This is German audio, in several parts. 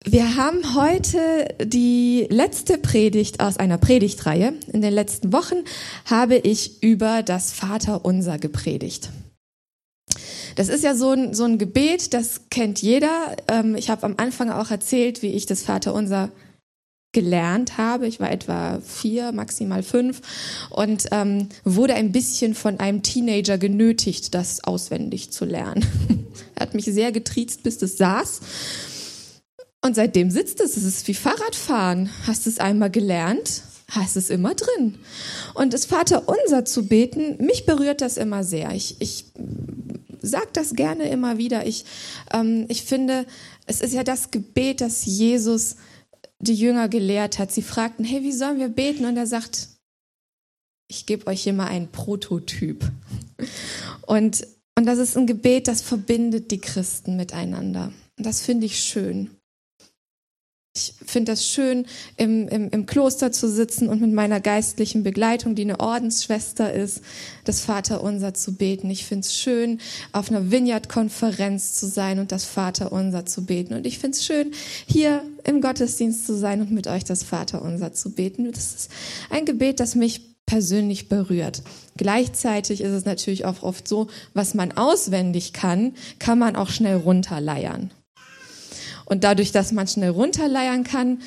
Wir haben heute die letzte Predigt aus einer Predigtreihe. In den letzten Wochen habe ich über das Vaterunser gepredigt. Das ist ja so ein Gebet, das kennt jeder. Ich habe am Anfang auch erzählt, wie ich das Vaterunser gelernt habe. Ich war etwa 4, maximal 5 und wurde ein bisschen von einem Teenager genötigt, das auswendig zu lernen. Er hat mich sehr getriezt, bis das saß. Und seitdem sitzt es. Es ist wie Fahrradfahren. Hast es einmal gelernt, hast es immer drin. Und das Vaterunser zu beten, mich berührt das immer sehr. Ich sage das gerne immer wieder. Ich finde, es ist ja das Gebet, das Jesus die Jünger gelehrt hat. Sie fragten, hey, wie sollen wir beten? Und er sagt, ich gebe euch hier mal einen Prototyp. Und das ist ein Gebet, das verbindet die Christen miteinander. Und das finde ich schön. Ich finde das schön, im Kloster zu sitzen und mit meiner geistlichen Begleitung, die eine Ordensschwester ist, das Vaterunser zu beten. Ich finde es schön, auf einer Vineyard-Konferenz zu sein und das Vaterunser zu beten. Und ich finde es schön, hier im Gottesdienst zu sein und mit euch das Vaterunser zu beten. Das ist ein Gebet, das mich persönlich berührt. Gleichzeitig ist es natürlich auch oft so, was man auswendig kann man auch schnell runterleiern. Und dadurch, dass man schnell runterleiern kann,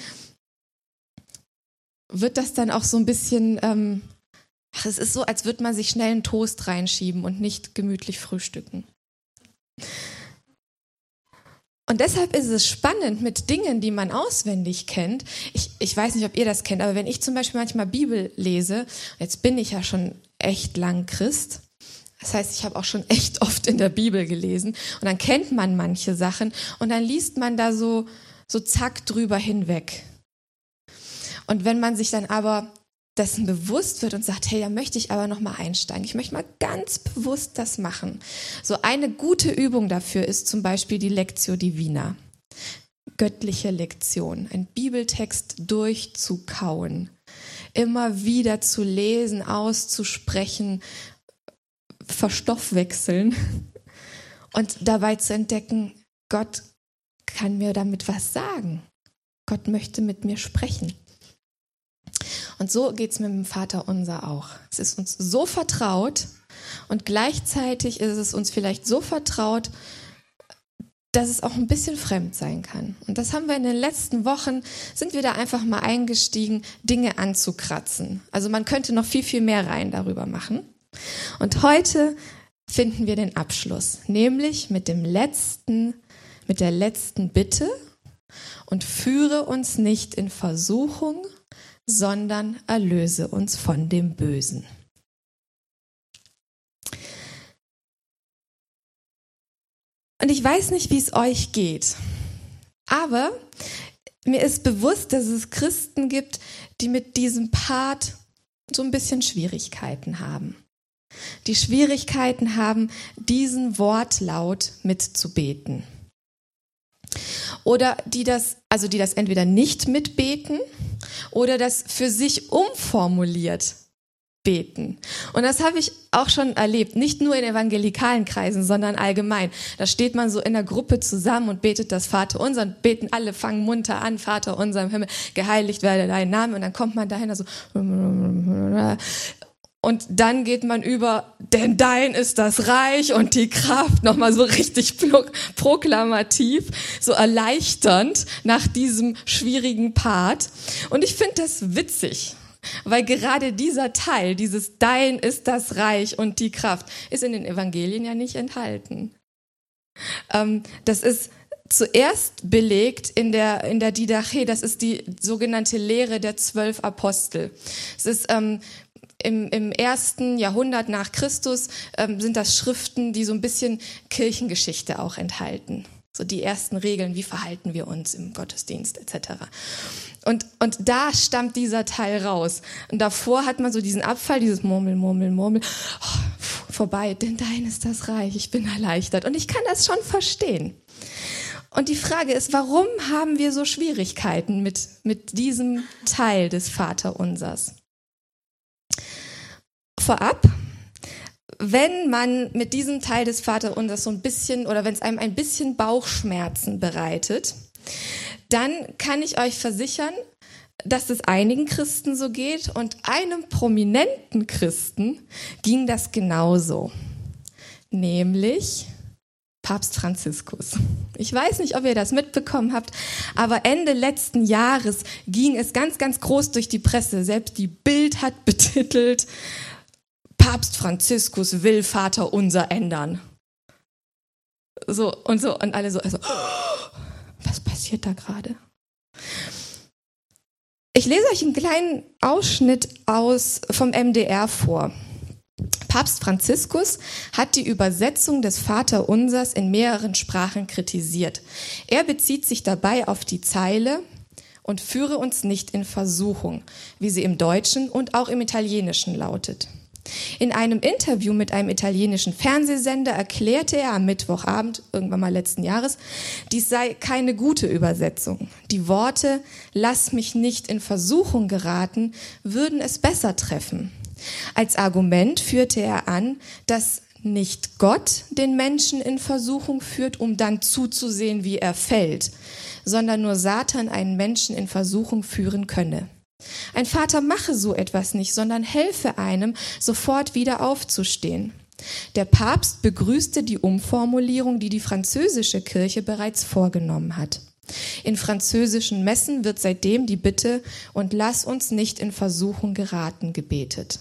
wird das dann auch so ein bisschen, es ist so, als würde man sich schnell einen Toast reinschieben und nicht gemütlich frühstücken. Und deshalb ist es spannend mit Dingen, die man auswendig kennt. Ich weiß nicht, ob ihr das kennt, aber wenn ich zum Beispiel manchmal Bibel lese, jetzt bin ich ja schon echt lang Christ, das heißt, ich habe auch schon echt oft in der Bibel gelesen und dann kennt man manche Sachen und dann liest man da so zack drüber hinweg. Und wenn man sich dann aber dessen bewusst wird und sagt, hey, da möchte ich aber nochmal einsteigen, ich möchte mal ganz bewusst das machen. So eine gute Übung dafür ist zum Beispiel die Lectio Divina, göttliche Lektion, ein Bibeltext durchzukauen, immer wieder zu lesen, auszusprechen, verstoffwechseln und dabei zu entdecken, Gott kann mir damit was sagen. Gott möchte mit mir sprechen. Und so geht es mit dem Vaterunser auch. Es ist uns so vertraut und gleichzeitig ist es uns vielleicht so vertraut, dass es auch ein bisschen fremd sein kann. Und das haben wir in den letzten Wochen, sind wir da einfach mal eingestiegen, Dinge anzukratzen. Also man könnte noch viel, viel mehr rein darüber machen. Und heute finden wir den Abschluss, nämlich mit der letzten Bitte: und führe uns nicht in Versuchung, sondern erlöse uns von dem Bösen. Und ich weiß nicht, wie es euch geht, aber mir ist bewusst, dass es Christen gibt, die mit diesem Part so ein bisschen Schwierigkeiten haben. Die Schwierigkeiten haben, diesen Wortlaut mitzubeten. Oder die das entweder nicht mitbeten oder das für sich umformuliert beten. Und das habe ich auch schon erlebt, nicht nur in evangelikalen Kreisen, sondern allgemein. Da steht man so in der Gruppe zusammen und betet das Vaterunser und beten alle, fangen munter an, Vaterunser im Himmel, geheiligt werde dein Name. Und dann kommt man dahin, so und dann geht man über, denn dein ist das Reich und die Kraft, nochmal so richtig proklamativ, so erleichternd nach diesem schwierigen Part. Und ich finde das witzig, weil gerade dieser Teil, dieses Dein ist das Reich und die Kraft, ist in den Evangelien ja nicht enthalten. Das ist zuerst belegt in der Didache, das ist die sogenannte Lehre der 12 Apostel. Es ist im 1. Jahrhundert nach Christus sind das Schriften, die so ein bisschen Kirchengeschichte auch enthalten. So die ersten Regeln, wie verhalten wir uns im Gottesdienst etc. Und da stammt dieser Teil raus. Und davor hat man so diesen Abfall, dieses Murmel, Murmel, Murmel. Oh, vorbei, denn dein ist das Reich, ich bin erleichtert. Und ich kann das schon verstehen. Und die Frage ist, warum haben wir so Schwierigkeiten mit diesem Teil des Vaterunsers? Vorab, wenn man mit diesem Teil des Vaterunsers so ein bisschen, oder wenn es einem ein bisschen Bauchschmerzen bereitet, dann kann ich euch versichern, dass es einigen Christen so geht und einem prominenten Christen ging das genauso, nämlich Papst Franziskus. Ich weiß nicht, ob ihr das mitbekommen habt, aber Ende letzten Jahres ging es ganz, ganz groß durch die Presse. Selbst die Bild hat betitelt, Papst Franziskus will Vaterunser ändern. So und alle so, also, was passiert da gerade? Ich lese euch einen kleinen Ausschnitt vom MDR vor. Papst Franziskus hat die Übersetzung des Vaterunsers in mehreren Sprachen kritisiert. Er bezieht sich dabei auf die Zeile und führe uns nicht in Versuchung, wie sie im Deutschen und auch im Italienischen lautet. In einem Interview mit einem italienischen Fernsehsender erklärte er am Mittwochabend, irgendwann mal letzten Jahres, dies sei keine gute Übersetzung. Die Worte "Lass mich nicht in Versuchung geraten" würden es besser treffen. Als Argument führte er an, dass nicht Gott den Menschen in Versuchung führt, um dann zuzusehen, wie er fällt, sondern nur Satan einen Menschen in Versuchung führen könne. Ein Vater mache so etwas nicht, sondern helfe einem, sofort wieder aufzustehen. Der Papst begrüßte die Umformulierung, die die französische Kirche bereits vorgenommen hat. In französischen Messen wird seitdem die Bitte "Und lass uns nicht in Versuchung geraten" gebetet.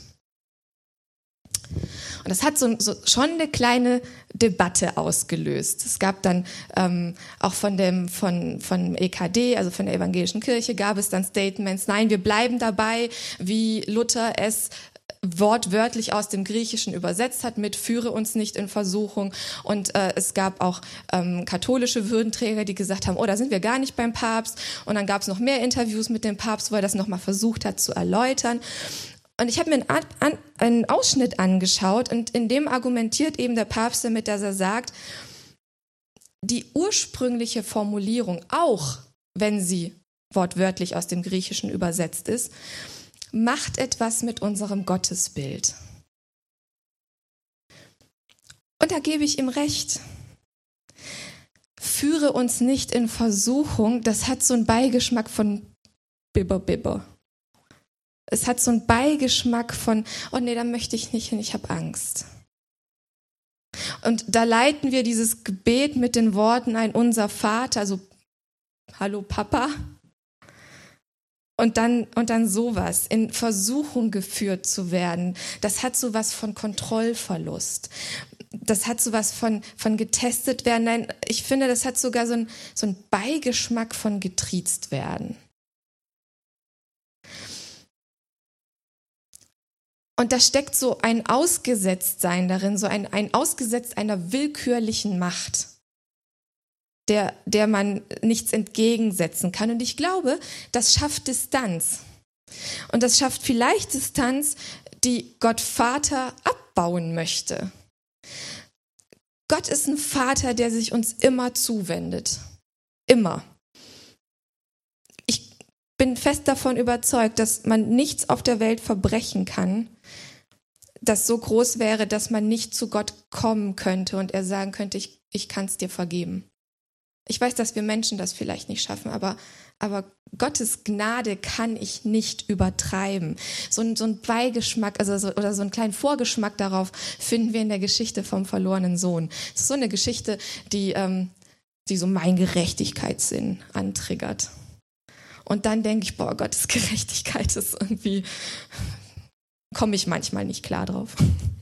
Und das hat schon eine kleine Debatte ausgelöst. Es gab dann auch von EKD, also von der Evangelischen Kirche, gab es dann Statements, nein, wir bleiben dabei, wie Luther es wortwörtlich aus dem Griechischen übersetzt hat, mit "führe uns nicht in Versuchung". Und es gab auch katholische Würdenträger, die gesagt haben, da sind wir gar nicht beim Papst. Und dann gab es noch mehr Interviews mit dem Papst, wo er das nochmal versucht hat zu erläutern. Und ich habe mir einen Ausschnitt angeschaut und in dem argumentiert eben der Papst damit, dass er sagt, die ursprüngliche Formulierung, auch wenn sie wortwörtlich aus dem Griechischen übersetzt ist, macht etwas mit unserem Gottesbild. Und da gebe ich ihm recht. Führe uns nicht in Versuchung, das hat so einen Beigeschmack von Bibber. Es hat so einen Beigeschmack von, da möchte ich nicht hin, ich habe Angst. Und da leiten wir dieses Gebet mit den Worten "Ein unser Vater", also "Hallo Papa", und dann sowas, in Versuchung geführt zu werden. Das hat sowas von Kontrollverlust. Das hat sowas von getestet werden. Nein, ich finde, das hat sogar so einen Beigeschmack von getriezt werden. Und da steckt so ein Ausgesetztsein darin, so ein Ausgesetzt einer willkürlichen Macht, der man nichts entgegensetzen kann. Und ich glaube, das schafft Distanz. Und das schafft vielleicht Distanz, die Gott Vater abbauen möchte. Gott ist ein Vater, der sich uns immer zuwendet. Immer. Ich bin fest davon überzeugt, dass man nichts auf der Welt verbrechen kann, das so groß wäre, dass man nicht zu Gott kommen könnte und er sagen könnte, ich kann es dir vergeben. Ich weiß, dass wir Menschen das vielleicht nicht schaffen, aber Gottes Gnade kann ich nicht übertreiben. So ein Beigeschmack, oder so einen kleinen Vorgeschmack darauf finden wir in der Geschichte vom verlorenen Sohn. Es ist so eine Geschichte, die so meinen Gerechtigkeitssinn antriggert. Und dann denke ich, Gottes Gerechtigkeit ist irgendwie, komme ich manchmal nicht klar drauf.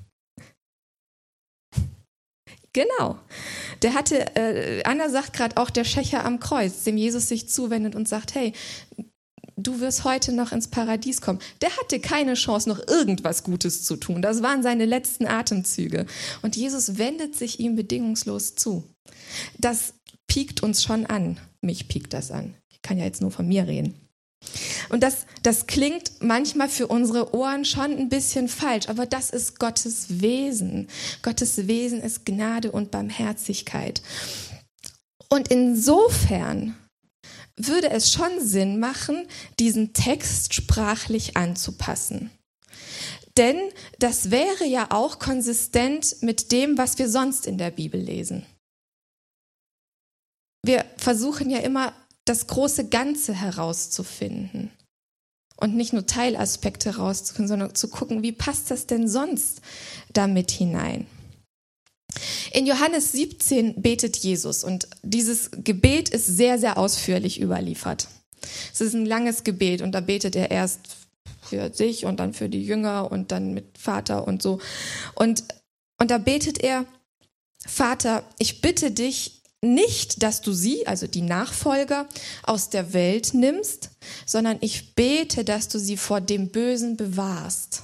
Genau. Der hatte, Anna sagt gerade auch, der Schächer am Kreuz, dem Jesus sich zuwendet und sagt, hey, du wirst heute noch ins Paradies kommen. Der hatte keine Chance, noch irgendwas Gutes zu tun. Das waren seine letzten Atemzüge. Und Jesus wendet sich ihm bedingungslos zu. Das piekt uns schon an. Mich piekt das an. Ich kann ja jetzt nur von mir reden. Und das klingt manchmal für unsere Ohren schon ein bisschen falsch, aber das ist Gottes Wesen. Gottes Wesen ist Gnade und Barmherzigkeit. Und insofern würde es schon Sinn machen, diesen Text sprachlich anzupassen. Denn das wäre ja auch konsistent mit dem, was wir sonst in der Bibel lesen. Wir versuchen ja immer, das große Ganze herauszufinden. Und nicht nur Teilaspekte rauszufinden, sondern zu gucken, wie passt das denn sonst damit hinein? In Johannes 17 betet Jesus und dieses Gebet ist sehr, sehr ausführlich überliefert. Es ist ein langes Gebet und da betet er erst für sich und dann für die Jünger und dann mit Vater und so. Und da betet er: Vater, ich bitte dich nicht, dass du sie, also die Nachfolger, aus der Welt nimmst, sondern ich bete, dass du sie vor dem Bösen bewahrst.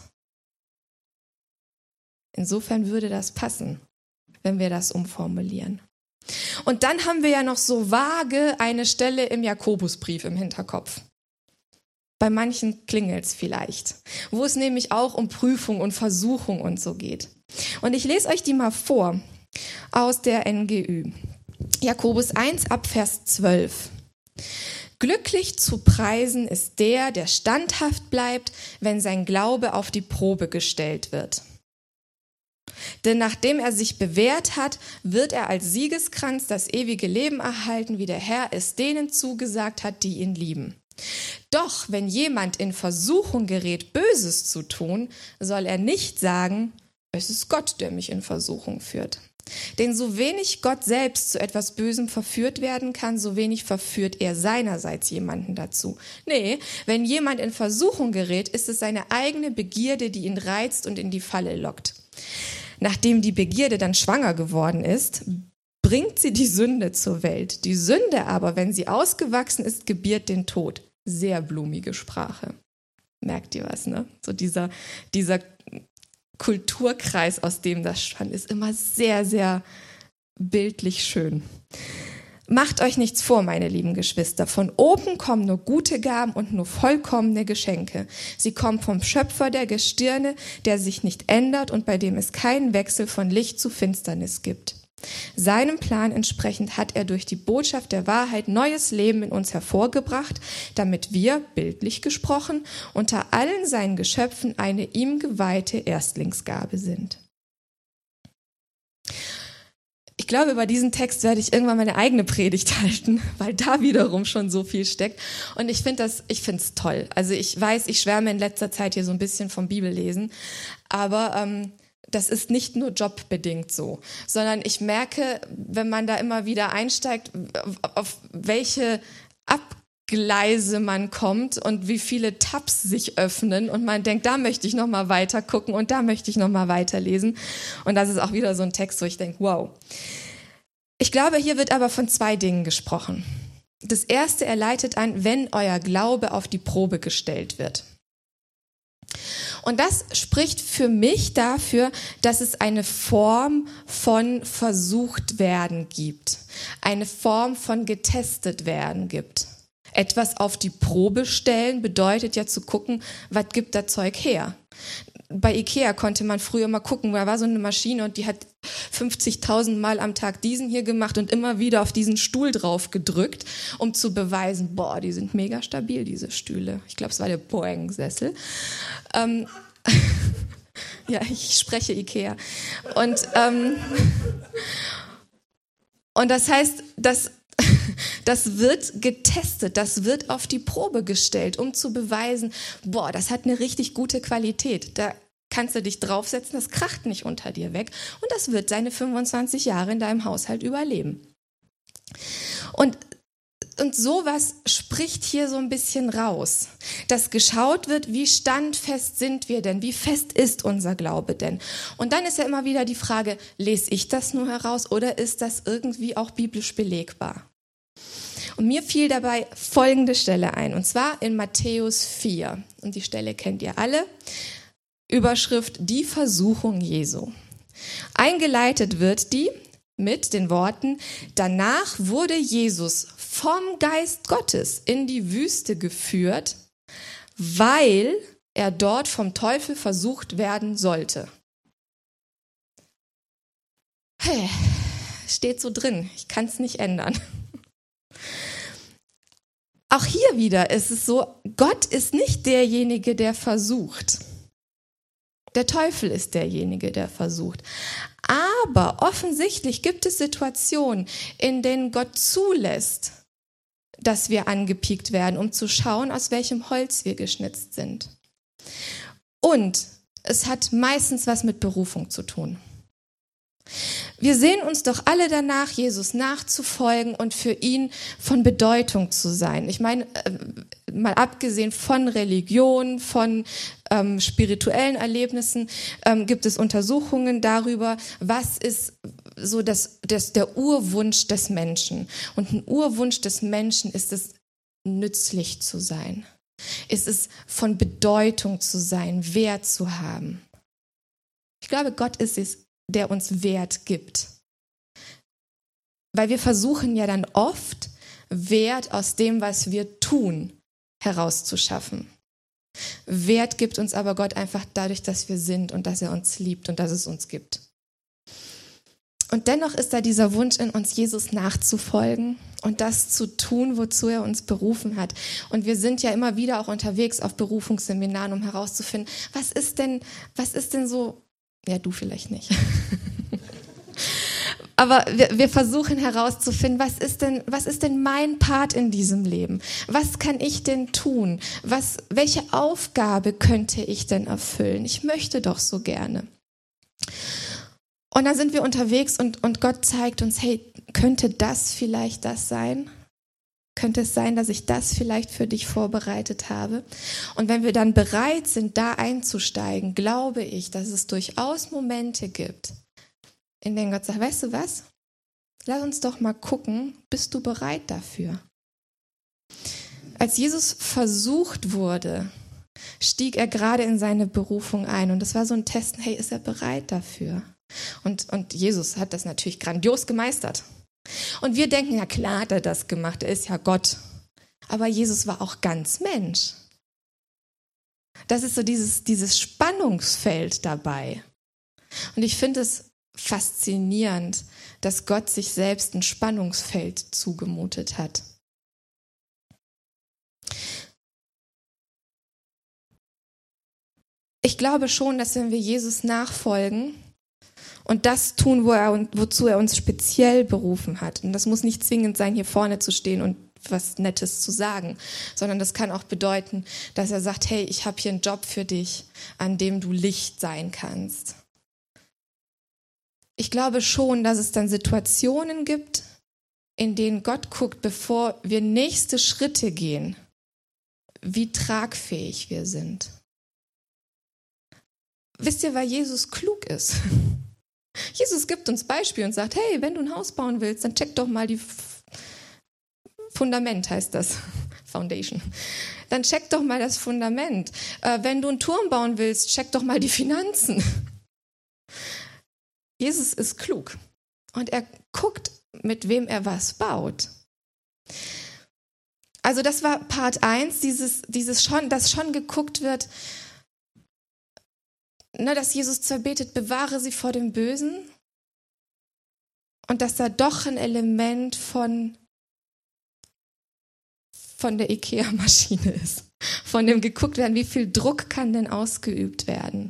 Insofern würde das passen, wenn wir das umformulieren. Und dann haben wir ja noch so vage eine Stelle im Jakobusbrief im Hinterkopf. Bei manchen klingelt's vielleicht, wo es nämlich auch um Prüfung und Versuchung und so geht. Und ich lese euch die mal vor aus der NGÜ. Jakobus 1 ab Vers 12. Glücklich zu preisen ist der standhaft bleibt, wenn sein Glaube auf die Probe gestellt wird. Denn nachdem er sich bewährt hat, wird er als Siegeskranz das ewige Leben erhalten, wie der Herr es denen zugesagt hat, die ihn lieben. Doch wenn jemand in Versuchung gerät, Böses zu tun, soll er nicht sagen, es ist Gott, der mich in Versuchung führt. Denn so wenig Gott selbst zu etwas Bösem verführt werden kann, so wenig verführt er seinerseits jemanden dazu. Nee, wenn jemand in Versuchung gerät, ist es seine eigene Begierde, die ihn reizt und in die Falle lockt. Nachdem die Begierde dann schwanger geworden ist, bringt sie die Sünde zur Welt. Die Sünde aber, wenn sie ausgewachsen ist, gebiert den Tod. Sehr blumige Sprache. Merkt ihr was, ne? So dieser Kulturkreis, aus dem das spannt, ist immer sehr, sehr bildlich schön. Macht euch nichts vor, meine lieben Geschwister. Von oben kommen nur gute Gaben und nur vollkommene Geschenke. Sie kommen vom Schöpfer der Gestirne, der sich nicht ändert und bei dem es keinen Wechsel von Licht zu Finsternis gibt. Seinem Plan entsprechend hat er durch die Botschaft der Wahrheit neues Leben in uns hervorgebracht, damit wir, bildlich gesprochen, unter allen seinen Geschöpfen eine ihm geweihte Erstlingsgabe sind. Ich glaube, über diesen Text werde ich irgendwann meine eigene Predigt halten, weil da wiederum schon so viel steckt. Und ich finde es toll. Also ich weiß, ich schwärme in letzter Zeit hier so ein bisschen vom Bibellesen, aber das ist nicht nur jobbedingt so, sondern ich merke, wenn man da immer wieder einsteigt, auf welche Abgleise man kommt und wie viele Tabs sich öffnen und man denkt, da möchte ich noch mal weiter gucken und da möchte ich noch mal weiterlesen. Und das ist auch wieder so ein Text, wo ich denke, wow. Ich glaube, hier wird aber von zwei Dingen gesprochen. Das erste, er leitet ein, wenn euer Glaube auf die Probe gestellt wird. Und das spricht für mich dafür, dass es eine Form von versucht werden gibt, eine Form von getestet werden gibt. Etwas auf die Probe stellen bedeutet ja zu gucken, was gibt das Zeug her. Bei Ikea konnte man früher mal gucken, da war so eine Maschine und die hat 50.000 Mal am Tag diesen hier gemacht und immer wieder auf diesen Stuhl drauf gedrückt, um zu beweisen, boah, die sind mega stabil, diese Stühle. Ich glaube, es war der Boeing-Sessel. Ja, ich spreche Ikea. Und das heißt, das wird getestet, das wird auf die Probe gestellt, um zu beweisen, boah, das hat eine richtig gute Qualität. Da kannst du dich draufsetzen, das kracht nicht unter dir weg und das wird seine 25 Jahre in deinem Haushalt überleben. Und sowas spricht hier so ein bisschen raus, dass geschaut wird, wie standfest sind wir denn, wie fest ist unser Glaube denn? Und dann ist ja immer wieder die Frage, lese ich das nur heraus oder ist das irgendwie auch biblisch belegbar? Und mir fiel dabei folgende Stelle ein, und zwar in Matthäus 4. Und die Stelle kennt ihr alle. Überschrift, die Versuchung Jesu. Eingeleitet wird die mit den Worten, danach wurde Jesus vom Geist Gottes in die Wüste geführt, weil er dort vom Teufel versucht werden sollte. Hey, steht so drin, ich kann es nicht ändern. Auch hier wieder ist es so, Gott ist nicht derjenige, der versucht. Der Teufel ist derjenige, der versucht. Aber offensichtlich gibt es Situationen, in denen Gott zulässt, dass wir angepiekt werden, um zu schauen, aus welchem Holz wir geschnitzt sind. Und es hat meistens was mit Berufung zu tun. Wir sehen uns doch alle danach, Jesus nachzufolgen und für ihn von Bedeutung zu sein. Ich meine, mal abgesehen von Religion, von spirituellen Erlebnissen, gibt es Untersuchungen darüber, was ist so der Urwunsch des Menschen. Und ein Urwunsch des Menschen ist es, nützlich zu sein. Ist es, von Bedeutung zu sein, Wert zu haben. Ich glaube, Gott ist es, der uns Wert gibt. Weil wir versuchen ja dann oft, Wert aus dem, was wir tun, herauszuschaffen. Wert gibt uns aber Gott einfach dadurch, dass wir sind und dass er uns liebt und dass es uns gibt. Und dennoch ist da dieser Wunsch in uns, Jesus nachzufolgen und das zu tun, wozu er uns berufen hat. Und wir sind ja immer wieder auch unterwegs auf Berufungsseminaren, um herauszufinden, was ist denn so, ja, du vielleicht nicht. Aber wir versuchen herauszufinden, was ist denn mein Part in diesem Leben? Was kann ich denn tun? Welche Aufgabe könnte ich denn erfüllen? Ich möchte doch so gerne. Und dann sind wir unterwegs und Gott zeigt uns, hey, könnte das vielleicht das sein? Könnte es sein, dass ich das vielleicht für dich vorbereitet habe? Und wenn wir dann bereit sind, da einzusteigen, glaube ich, dass es durchaus Momente gibt, in denen Gott sagt, weißt du was? Lass uns doch mal gucken, bist du bereit dafür? Als Jesus versucht wurde, stieg er gerade in seine Berufung ein. Und das war so ein Testen, hey, ist er bereit dafür? Und Jesus hat das natürlich grandios gemeistert. Und wir denken, ja klar hat er das gemacht, er ist ja Gott. Aber Jesus war auch ganz Mensch. Das ist so dieses Spannungsfeld dabei. Und ich finde es faszinierend, dass Gott sich selbst ein Spannungsfeld zugemutet hat. Ich glaube schon, dass wenn wir Jesus nachfolgen und das tun, wozu er uns speziell berufen hat, und das muss nicht zwingend sein, hier vorne zu stehen und was Nettes zu sagen, sondern das kann auch bedeuten, dass er sagt, hey, ich habe hier einen Job für dich, an dem du Licht sein kannst. Ich glaube schon, dass es dann Situationen gibt, in denen Gott guckt, bevor wir nächste Schritte gehen, wie tragfähig wir sind. Wisst ihr, weil Jesus klug ist? Jesus gibt uns Beispiele und sagt, hey, wenn du ein Haus bauen willst, dann check doch mal die Fundament, heißt das, Foundation. Dann check doch mal das Fundament. Wenn du einen Turm bauen willst, check doch mal die Finanzen. Jesus ist klug und er guckt, mit wem er was baut. Also das war Part 1, dass schon geguckt wird, dass Jesus zwar betet, bewahre sie vor dem Bösen und dass da doch ein Element von der Ikea-Maschine ist, von dem geguckt werden, wie viel Druck kann denn ausgeübt werden.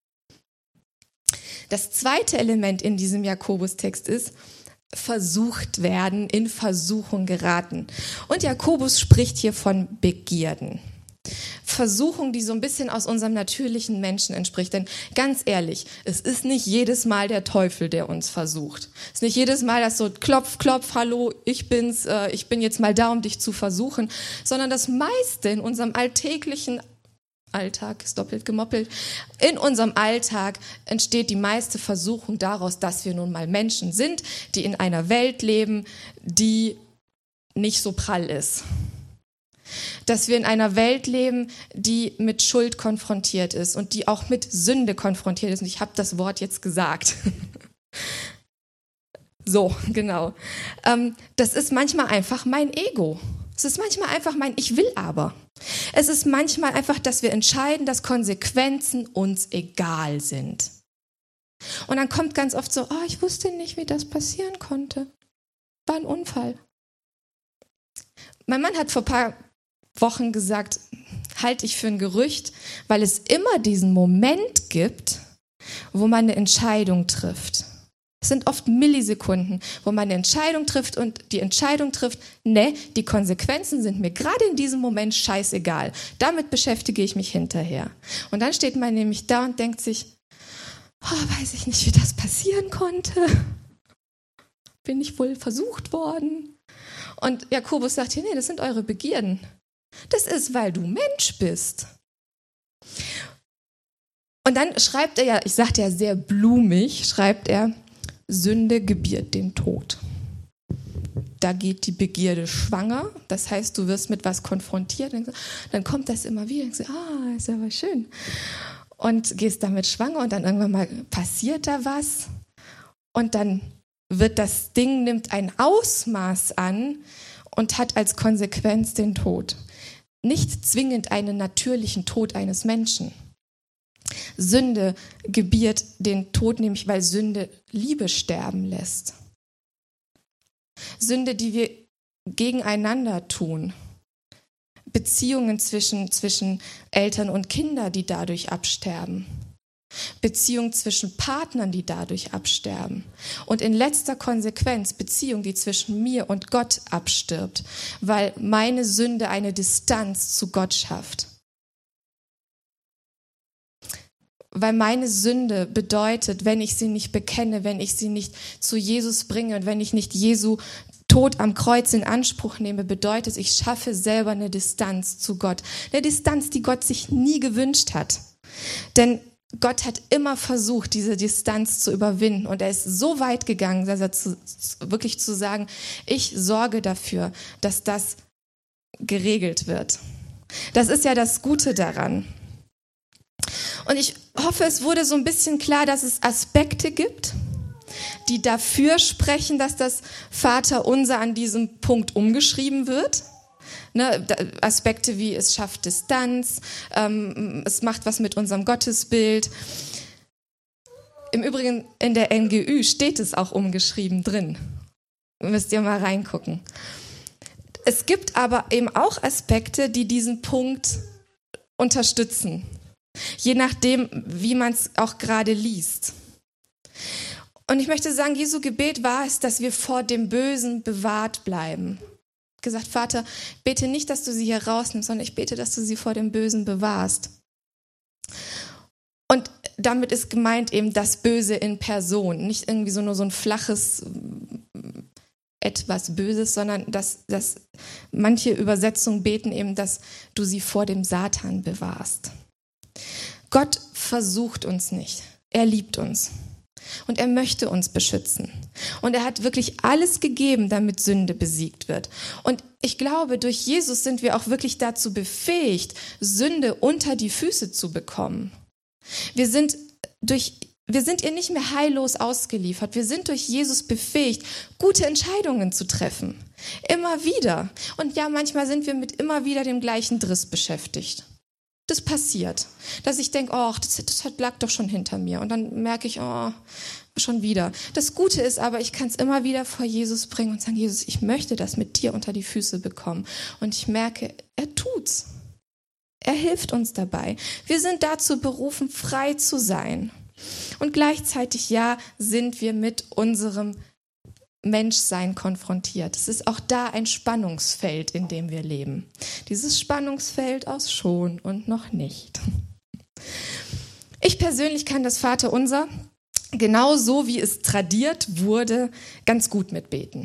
Das zweite Element in diesem Jakobus-Text ist, versucht werden, in Versuchung geraten. Und Jakobus spricht hier von Begierden. Versuchung, die so ein bisschen aus unserem natürlichen Menschen entspricht. Denn ganz ehrlich, es ist nicht jedes Mal der Teufel, der uns versucht. Es ist nicht jedes Mal das so klopf, klopf, hallo, ich bin's, ich bin jetzt mal da, um dich zu versuchen. Sondern das meiste in unserem alltäglichen Alltag, ist doppelt gemoppelt, in unserem Alltag entsteht die meiste Versuchung daraus, dass wir nun mal Menschen sind, die in einer Welt leben, die nicht so prall ist. Dass wir in einer Welt leben, die mit Schuld konfrontiert ist und die auch mit Sünde konfrontiert ist. Und ich habe das Wort jetzt gesagt. So, genau. Das ist manchmal einfach mein Ego. Es ist manchmal einfach mein Ich will aber. Es ist manchmal einfach, dass wir entscheiden, dass Konsequenzen uns egal sind. Und dann kommt ganz oft so, ich wusste nicht, wie das passieren konnte. War ein Unfall. Mein Mann hat vor ein paar Wochen gesagt, halte ich für ein Gerücht, weil es immer diesen Moment gibt, wo man eine Entscheidung trifft. Es sind oft Millisekunden, wo man eine Entscheidung trifft und die Entscheidung trifft, ne, die Konsequenzen sind mir gerade in diesem Moment scheißegal. Damit beschäftige ich mich hinterher. Und dann steht man nämlich da und denkt sich, weiß ich nicht, wie das passieren konnte. Bin ich wohl versucht worden? Und Jakobus sagt hier, nee, das sind eure Begierden. Das ist, weil du Mensch bist. Und dann schreibt er ja, ich sagte ja sehr blumig, schreibt er, Sünde gebiert den Tod. Da geht die Begierde schwanger, das heißt, du wirst mit was konfrontiert, dann kommt das immer wieder, denkst du, ist aber schön. Und gehst damit schwanger und dann irgendwann mal passiert da was und dann wird das Ding, nimmt ein Ausmaß an und hat als Konsequenz den Tod. Nicht zwingend einen natürlichen Tod eines Menschen. Sünde gebiert den Tod, nämlich weil Sünde Liebe sterben lässt. Sünde, die wir gegeneinander tun. Beziehungen zwischen Eltern und Kindern, die dadurch absterben. Beziehungen zwischen Partnern, die dadurch absterben. Und in letzter Konsequenz Beziehung, die zwischen mir und Gott abstirbt, weil meine Sünde eine Distanz zu Gott schafft. Weil meine Sünde bedeutet, wenn ich sie nicht bekenne, wenn ich sie nicht zu Jesus bringe und wenn ich nicht Jesu Tod am Kreuz in Anspruch nehme, bedeutet, ich schaffe selber eine Distanz zu Gott. Eine Distanz, die Gott sich nie gewünscht hat. Denn Gott hat immer versucht, diese Distanz zu überwinden. Und er ist so weit gegangen, dass er wirklich zu sagen, ich sorge dafür, dass das geregelt wird. Das ist ja das Gute daran. Und ich hoffe, es wurde so ein bisschen klar, dass es Aspekte gibt, die dafür sprechen, dass das Vaterunser an diesem Punkt umgeschrieben wird. Ne, Aspekte wie es schafft Distanz, es macht was mit unserem Gottesbild. Im Übrigen in der NGÜ steht es auch umgeschrieben drin. Müsst ihr mal reingucken. Es gibt aber eben auch Aspekte, die diesen Punkt unterstützen. Je nachdem, wie man es auch gerade liest. Und ich möchte sagen, Jesu Gebet war es, dass wir vor dem Bösen bewahrt bleiben. Gesagt, Vater, bete nicht, dass du sie hier rausnimmst, sondern ich bete, dass du sie vor dem Bösen bewahrst. Und damit ist gemeint eben das Böse in Person, nicht irgendwie nur so ein flaches etwas Böses, sondern dass manche Übersetzungen beten eben, dass du sie vor dem Satan bewahrst. Gott versucht uns nicht. Er liebt uns. Und er möchte uns beschützen. Und er hat wirklich alles gegeben, damit Sünde besiegt wird. Und ich glaube, durch Jesus sind wir auch wirklich dazu befähigt, Sünde unter die Füße zu bekommen. Wir sind ihr nicht mehr heillos ausgeliefert. Wir sind durch Jesus befähigt, gute Entscheidungen zu treffen. Immer wieder. Und ja, manchmal sind wir mit immer wieder dem gleichen Driss beschäftigt. Das passiert, dass ich denke, das lag doch schon hinter mir. Und dann merke ich, schon wieder. Das Gute ist aber, ich kann es immer wieder vor Jesus bringen und sagen, Jesus, ich möchte das mit dir unter die Füße bekommen. Und ich merke, er tut's. Er hilft uns dabei. Wir sind dazu berufen, frei zu sein. Und gleichzeitig, ja, sind wir mit unserem Menschsein konfrontiert. Es ist auch da ein Spannungsfeld, in dem wir leben. Dieses Spannungsfeld aus schon und noch nicht. Ich persönlich kann das Vaterunser, genauso wie es tradiert wurde, ganz gut mitbeten.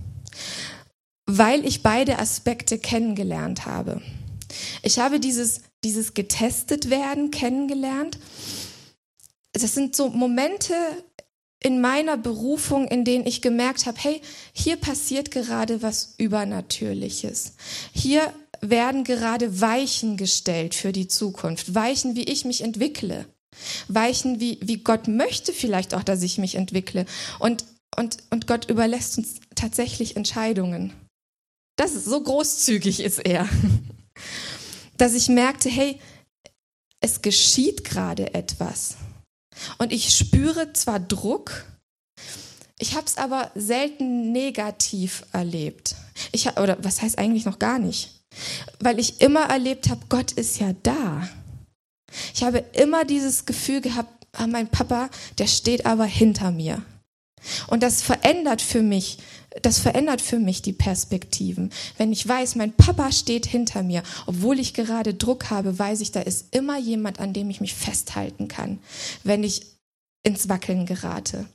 Weil ich beide Aspekte kennengelernt habe. Ich habe dieses getestet werden kennengelernt. Das sind so Momente in meiner Berufung, in denen ich gemerkt habe, hey, hier passiert gerade was Übernatürliches. Hier werden gerade Weichen gestellt für die Zukunft. Weichen, wie ich mich entwickle. Weichen, wie Gott möchte vielleicht auch, dass ich mich entwickle. Und Gott überlässt uns tatsächlich Entscheidungen. Das ist so großzügig ist er. Dass ich merkte, hey, es geschieht gerade etwas. Und ich spüre zwar Druck, ich habe es aber selten negativ erlebt. Oder was heißt eigentlich noch gar nicht? Weil ich immer erlebt habe, Gott ist ja da. Ich habe immer dieses Gefühl gehabt, mein Papa, der steht aber hinter mir. Und das verändert für mich die Perspektiven. Wenn ich weiß, mein Papa steht hinter mir, obwohl ich gerade Druck habe, weiß ich, da ist immer jemand, an dem ich mich festhalten kann, wenn ich ins Wackeln gerate.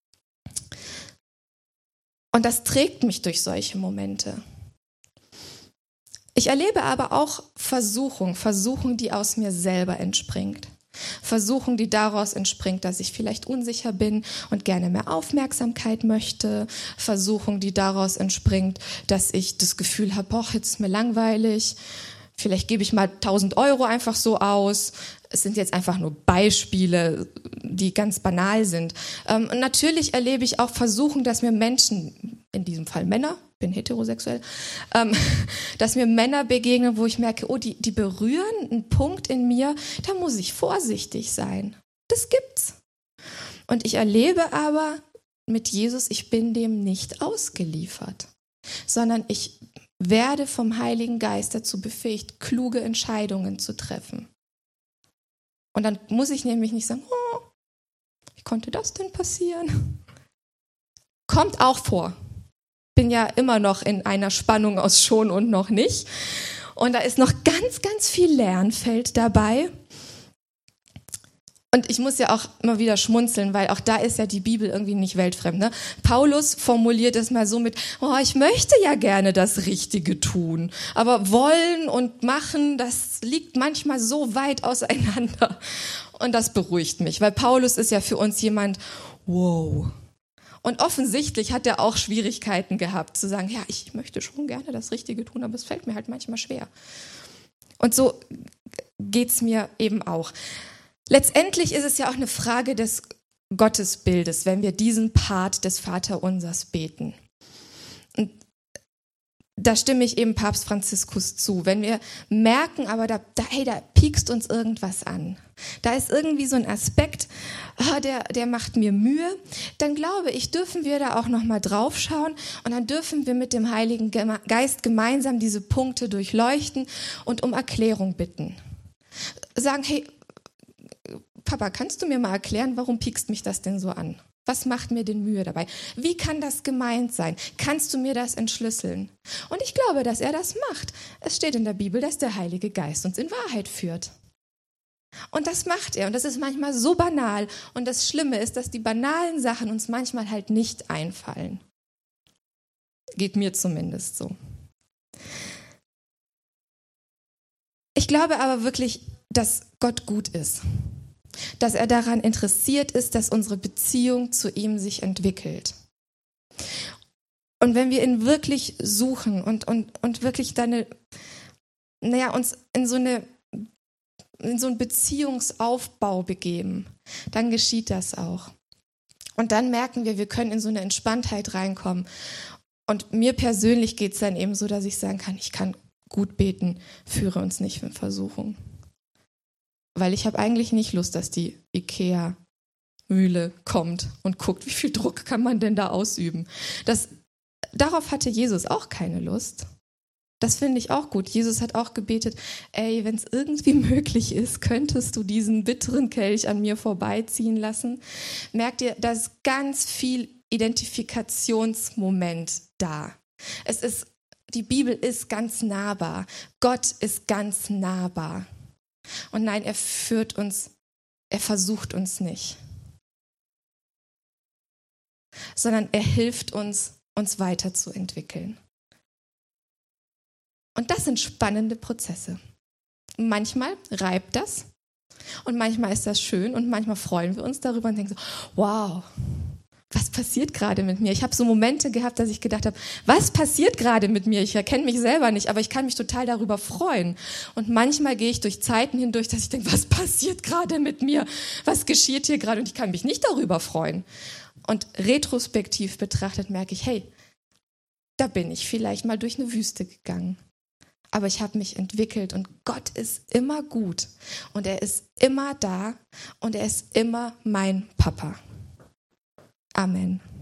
Und das trägt mich durch solche Momente. Ich erlebe aber auch Versuchung, die aus mir selber entspringt. Versuchung, die daraus entspringt, dass ich vielleicht unsicher bin und gerne mehr Aufmerksamkeit möchte. Versuchung, die daraus entspringt, dass ich das Gefühl habe, jetzt ist mir langweilig. Vielleicht gebe ich mal 1.000 Euro einfach so aus. Es sind jetzt einfach nur Beispiele, die ganz banal sind. Und natürlich erlebe ich auch Versuchung, dass mir Menschen, in diesem Fall Männer, bin heterosexuell, dass mir Männer begegnen, wo ich merke, die berühren einen Punkt in mir, da muss ich vorsichtig sein. Das gibt's. Und ich erlebe aber mit Jesus, ich bin dem nicht ausgeliefert, sondern ich werde vom Heiligen Geist dazu befähigt, kluge Entscheidungen zu treffen. Und dann muss ich nämlich nicht sagen, wie konnte das denn passieren? Kommt auch vor. Bin ja immer noch in einer Spannung aus schon und noch nicht. Und da ist noch ganz, ganz viel Lernfeld dabei. Und ich muss ja auch immer wieder schmunzeln, weil auch da ist ja die Bibel irgendwie nicht weltfremd. Ne? Paulus formuliert es mal so mit, ich möchte ja gerne das Richtige tun, aber wollen und machen, das liegt manchmal so weit auseinander. Und das beruhigt mich, weil Paulus ist ja für uns jemand, wow. Und offensichtlich hat er auch Schwierigkeiten gehabt, zu sagen, ja, ich möchte schon gerne das Richtige tun, aber es fällt mir halt manchmal schwer. Und so geht's mir eben auch. Letztendlich ist es ja auch eine Frage des Gottesbildes, wenn wir diesen Part des Vaterunsers beten. Und da stimme ich eben Papst Franziskus zu. Wenn wir merken, aber da piekst uns irgendwas an, da ist irgendwie so ein Aspekt, der macht mir Mühe, dann glaube ich, dürfen wir da auch nochmal drauf schauen und dann dürfen wir mit dem Heiligen Geist gemeinsam diese Punkte durchleuchten und um Erklärung bitten. Sagen, hey, Papa, kannst du mir mal erklären, warum piekst mich das denn so an? Was macht mir denn Mühe dabei? Wie kann das gemeint sein? Kannst du mir das entschlüsseln? Und ich glaube, dass er das macht. Es steht in der Bibel, dass der Heilige Geist uns in Wahrheit führt. Und das macht er. Und das ist manchmal so banal. Und das Schlimme ist, dass die banalen Sachen uns manchmal halt nicht einfallen. Geht mir zumindest so. Ich glaube aber wirklich, dass Gott gut ist. Dass er daran interessiert ist, dass unsere Beziehung zu ihm sich entwickelt. Und wenn wir ihn wirklich suchen und wirklich uns in so einen Beziehungsaufbau begeben, dann geschieht das auch. Und dann merken wir können in so eine Entspanntheit reinkommen. Und mir persönlich geht es dann eben so, dass ich sagen kann, ich kann gut beten, führe uns nicht in Versuchung. Weil ich habe eigentlich nicht Lust, dass die Ikea-Mühle kommt und guckt, wie viel Druck kann man denn da ausüben. Darauf hatte Jesus auch keine Lust. Das finde ich auch gut. Jesus hat auch gebetet, wenn es irgendwie möglich ist, könntest du diesen bitteren Kelch an mir vorbeiziehen lassen. Merkt ihr, da ist ganz viel Identifikationsmoment da. Die Bibel ist ganz nahbar. Gott ist ganz nahbar. Und nein, er versucht uns nicht, sondern er hilft uns weiterzuentwickeln. Und das sind spannende Prozesse. Manchmal reibt das und manchmal ist das schön und manchmal freuen wir uns darüber und denken so, wow, was passiert gerade mit mir? Ich habe so Momente gehabt, dass ich gedacht habe, was passiert gerade mit mir? Ich erkenne mich selber nicht, aber ich kann mich total darüber freuen. Und manchmal gehe ich durch Zeiten hindurch, dass ich denke, was passiert gerade mit mir? Was geschieht hier gerade? Und ich kann mich nicht darüber freuen. Und retrospektiv betrachtet merke ich, hey, da bin ich vielleicht mal durch eine Wüste gegangen. Aber ich habe mich entwickelt und Gott ist immer gut. Und er ist immer da und er ist immer mein Papa. Amen.